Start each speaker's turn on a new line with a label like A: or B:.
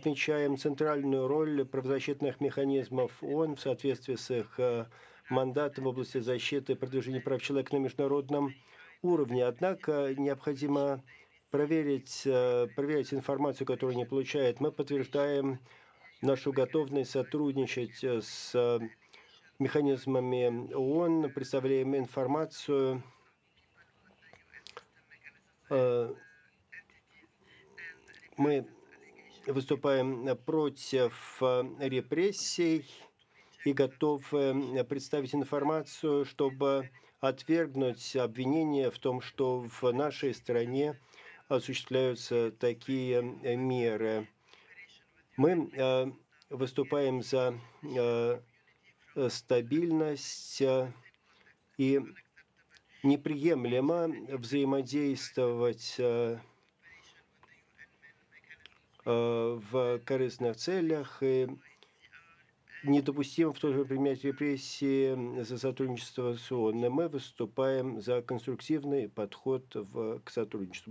A: отмечаем центральную роль правозащитных механизмов ООН в соответствии с их мандатом в области защиты и продвижения прав человека на международном уровне. Однако необходимо проверить информацию, которую они получают. Мы подтверждаем нашу готовность сотрудничать с механизмами ООН, представляем информацию. Мы выступаем против репрессий и готовы представить информацию, чтобы отвергнуть обвинения в том, что в нашей стране осуществляются такие меры. Мы выступаем за стабильность и неприемлемо взаимодействовать в корыстных целях и недопустимо в то же время применять репрессии за сотрудничество с ООН. Мы выступаем за конструктивный подход к сотрудничеству.